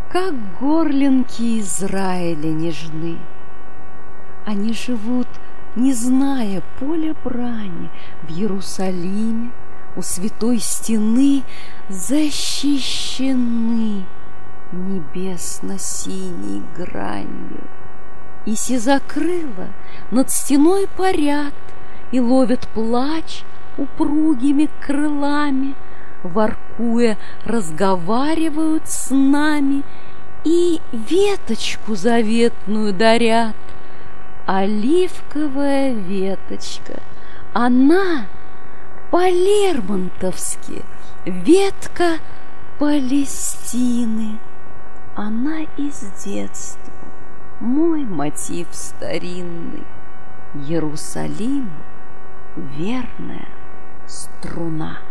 как горлинки Израиля нежны. Они живут, не зная поля брани, в Иерусалиме у святой стены защищены небесно-синей гранью. И сизокрыло над стеной парят и ловят плач упругими крылами, воркуя, разговаривают с нами и веточку заветную дарят. Оливковая веточка, она по-лермонтовски ветка Палестины. Она из детства, мой мотив старинный. Иерусалим — верная струна.